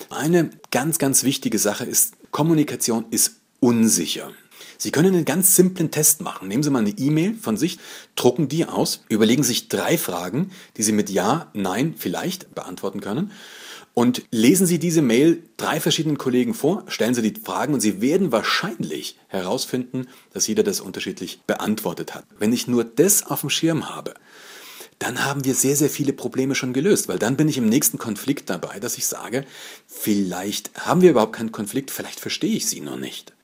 Eine ganz, ganz wichtige Sache ist, Kommunikation ist unsicher. Sie können einen ganz simplen Test machen. Nehmen Sie mal eine E-Mail von sich, drucken die aus, überlegen sich 3 Fragen, die Sie mit Ja, Nein, vielleicht beantworten können und lesen Sie diese Mail 3 verschiedenen Kollegen vor, stellen Sie die Fragen und Sie werden wahrscheinlich herausfinden, dass jeder das unterschiedlich beantwortet hat. Wenn ich nur das auf dem Schirm habe, dann haben wir sehr, sehr viele Probleme schon gelöst, weil dann bin ich im nächsten Konflikt dabei, dass ich sage, vielleicht haben wir überhaupt keinen Konflikt, vielleicht verstehe ich Sie nur nicht.